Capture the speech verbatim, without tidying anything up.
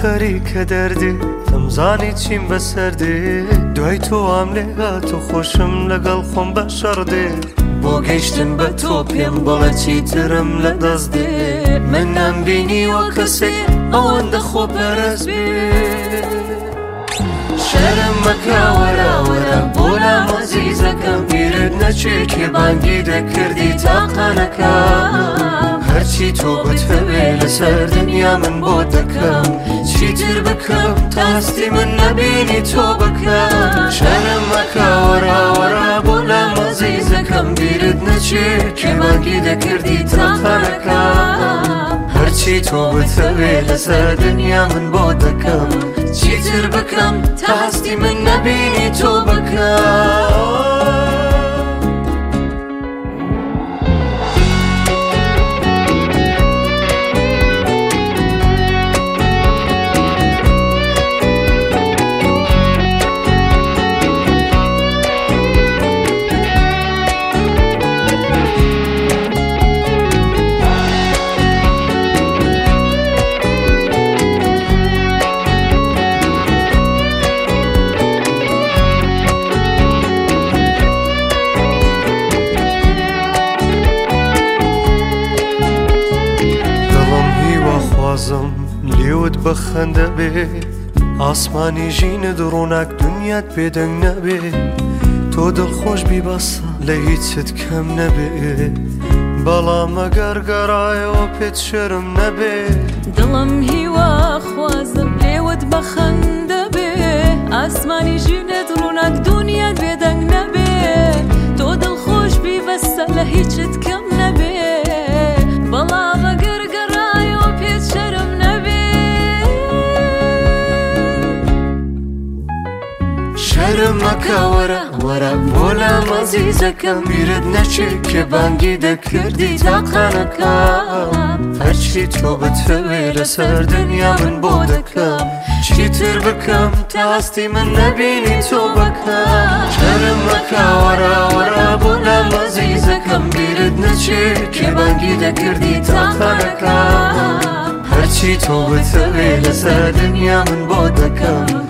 خەریکە دەردێ دەمزانی چیم بەسەردێ دوای تۆ ئام لێهات و خۆشم لەگەڵ خۆم بە شەڕدێ بۆ گەیشتن بە تۆ پێم بەڵە چیترم لە دەست دێ من نەمبینیوە کەسێ ئەوەندە خۆ بەرز بێ شەرم مەکە وەرە وەرە بۆ لام عەزیزەکەم بیرت نەچێ کێ بانگی دەکردی تاقانەکەم هەرچی تۆ بتەوێ لەسەر دنیا من بۆ دەکەم چیتر بکەم تا هەستی من نەبینی تۆ بکەم شەرم مەکە وەرە وەرە بۆ لام عەزیزەکەم بیرت نەچێ کێ بانگی دەکردی تاقانەکەم هەرچی تۆ بتەوێ لەسەر دنیا من بۆ دەکەم چیتر بکەم تا هەستی من نەبینی تۆ بکەم لێوت بەخەندە بێ ئاسمانی ژینت ڕووناک دنیات بێدەنگ نەبێ تۆ دڵخۆش بی بەسە لە هیچت کەم نەبێ بەڵام ئەگەر گەڕایەوە پێت شەرم نەبێ دڵم هیوا خوازم لێوت بەخەندە بێ ئاسمانی ژینت ڕووناک دنیات بێدەنگ نەبێ تۆ دڵخۆش بی بەسە لە هیچت کەم نەبێ بەڵام ئەگەر گەڕایەوە پێت شەرم شەرم مەکە وەرە وەرە بۆ لام عەزیزەکەم بیرت نەچێ کێ بانگی دەکردی تاقانەکەم هەرچی تۆ بتەوێ لەسەر دنیا من بۆ دەکەم چیتر بکەم تا هەستی من نەبینی تۆ بکەم شەرم مەکە وەرە وەرە بۆ لام عەزیزەکەم بیرت نەچێ کێ بانگی دەکردی تاقانەکەم هەرچی تۆ بتەوێ لەسەر دنیا من بۆ دەکەم